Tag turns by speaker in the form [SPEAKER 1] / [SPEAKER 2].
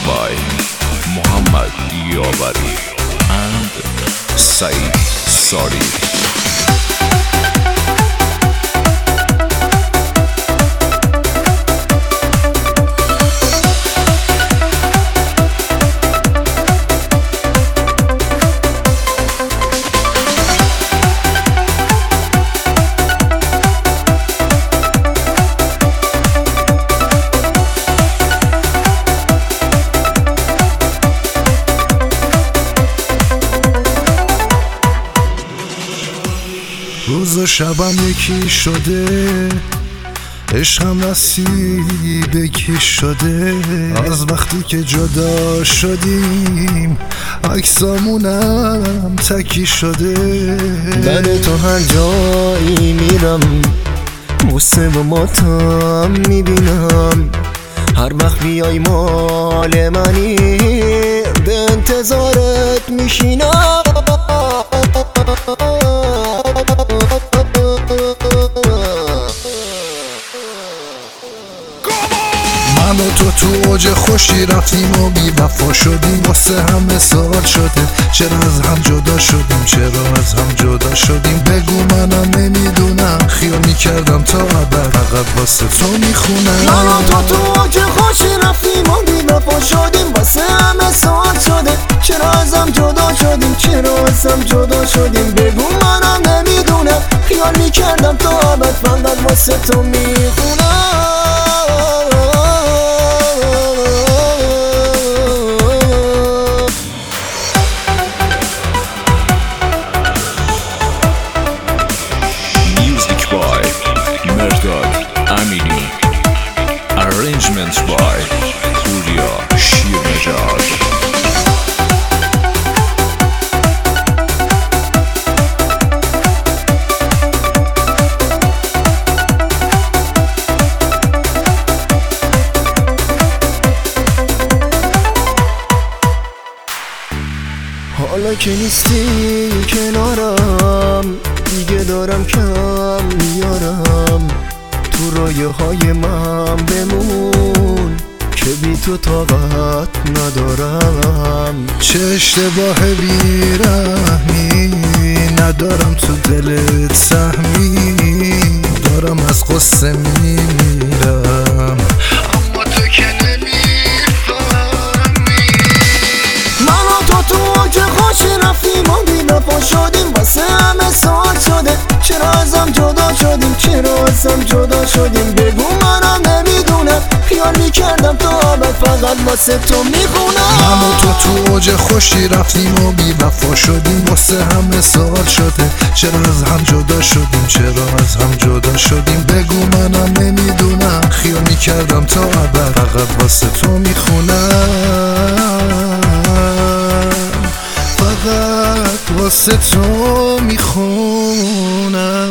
[SPEAKER 1] by Muhammad Yawari and Saeed Sari.
[SPEAKER 2] روز و شبم یکی شده، عشقم نصیبکی شده. از وقتی که جدا شدیم عکسامونم تکی شده.
[SPEAKER 3] من تو هر جایی میرم بوسه و ماتم میبینم. هر وقت بیای مال منی به انتظارت میشینم.
[SPEAKER 2] من و تو اوج خوشی رفتیم و بی وفا شدیم. واسه همه سوال شده چرا از هم جدا شدیم، چرا از هم جدا شدیم. بگو منم نمیدونم، خیال میکردم تا ابد فقط واسه تو میخونم.
[SPEAKER 3] من و تو اوج خوشی رفتیم و بی وفا شدیم. واسه همه سوال شده چرا از هم جدا شدیم، چرا از هم جدا شدیم. بگو منم نمیدونم، خیال میکردم تا ابد فقط واسه تو میخونم.
[SPEAKER 1] Arrangements by Puriya Shirnejad.
[SPEAKER 3] حالا که نیستی کنارم دیگه دارم کم میارم. تو رایه های من بمون که بی تو طاقت ندارم.
[SPEAKER 2] چه اشتباه بیرحمی ندارم تو دلت سهمی. دارم از قصه میمیرم اما تو که نمیفهمی.
[SPEAKER 3] من و تو اوج خوشی رفتیم و بی وفا شدیم. واسه همه سوال شده چرا ازم جدا شدیم، چرا ازم جدا شدیم. بگو منم نمیدونم، خیال میکردم تا ابد فقط واسه تو میخونم.
[SPEAKER 2] من و تو اوج خوشی رفتیم و بی وفا شدیم. واسه همه سوال شده چرا از هم جدا شدیم، چرا از هم جدا شدیم. بگو منم نمیدونم، خیال میکردم تا ابد فقط واسه تو میخونم. فقط واسه تو میخونم.